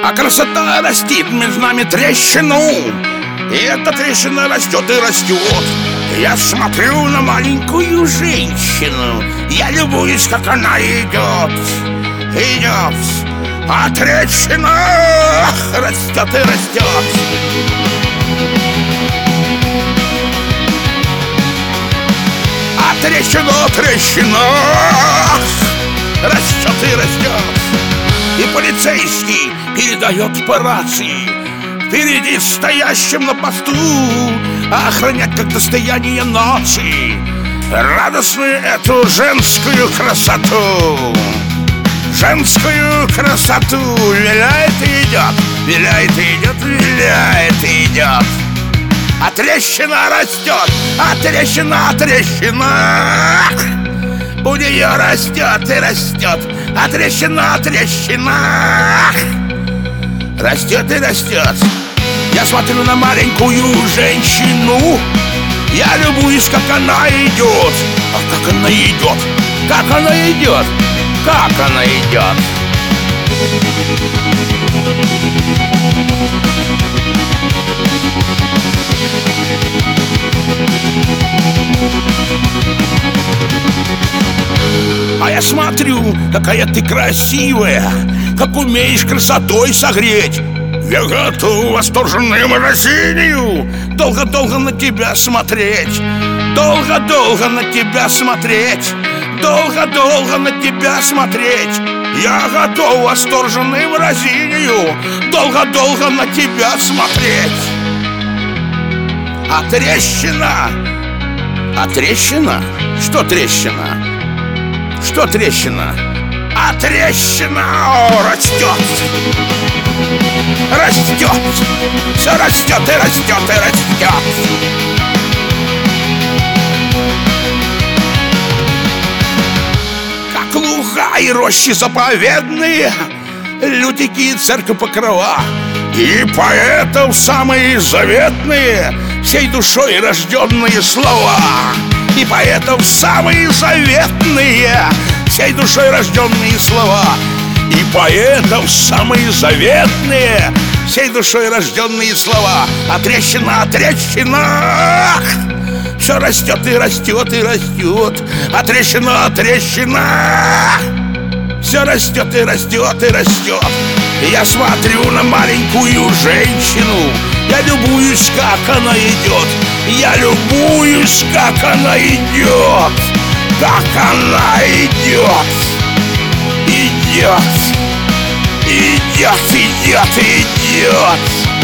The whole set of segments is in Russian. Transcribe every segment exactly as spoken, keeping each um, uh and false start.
А красота растит между нами трещину, и эта трещина растет и растет. Я смотрю на маленькую женщину, я любуюсь, как она идет, идет. А трещина растет и растет. А трещина, трещина растет и растет. И полицейский передает по рации впереди стоящим на посту охранять как достояние нации радостную эту женскую красоту. Женскую красоту виляет и идет, виляет и идет, виляет и идет. А трещина растет, а трещина, трещина у нее растет и растет. А трещина, трещина растет и растет. Я смотрю на маленькую женщину, я любуюсь, как она идет. А как она идет, как она идет, как она идет. А я смотрю, какая ты красивая, как умеешь красотой согреть. Я готов восторженным выражению долго-долго на тебя смотреть, долго-долго на тебя смотреть, долго-долго на тебя смотреть. Я готов восторженным выражению долго-долго на тебя смотреть. А трещина, а трещина, что трещина? Что трещина? А трещина о, растет, растет, все растет и растет и растет. Как луга и рощи заповедные, лютики и церковь покрова, и поэтов самые заветные, всей душой рожденные слова. И поэтов самые заветные, всей душой рожденные слова. И поэтов самые заветные, всей душой рожденные слова. А трещина, трещина все растет и растет и растет. А трещина, трещина все растет и растет и растет. И я смотрю на маленькую женщину, я любуюсь, как она идет. Я любуюсь, как она идет, как она идет, идет, идет, идет, идет.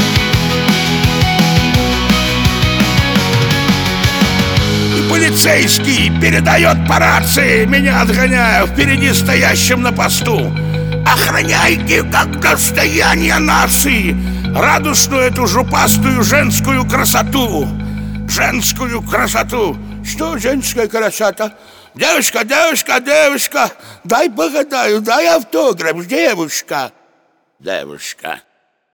И полицейский передает по рации, меня отгоняя впереди стоящим на посту. Охраняйте как достояние нации радостную эту жупастую женскую красоту. Женскую красоту. Что женская красота? Девушка, девушка, девушка, дай погадаю, дай автограф, девушка. Девушка.